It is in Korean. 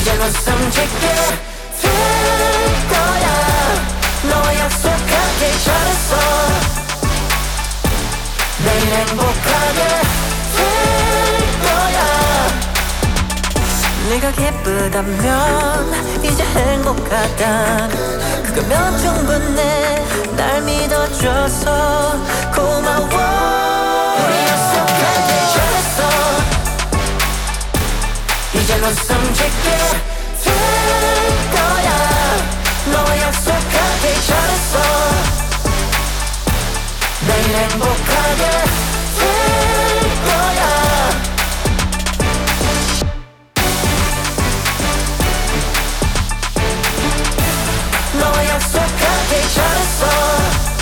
이제 넌 숨지게 될 거야. 너와 약속하길 잘했어. 내일 행복하게 될 거야. 네가 기쁘다면 이제 행복하다. 그거면 충분해. 날 믿어줘서 고마워. 우리 약속하길 잘했어. 이제 넌 숨지게 될 거야. 너와 약속하길 잘했어. 내일 행복하게 될 거야. 너와 약속하길 잘했어.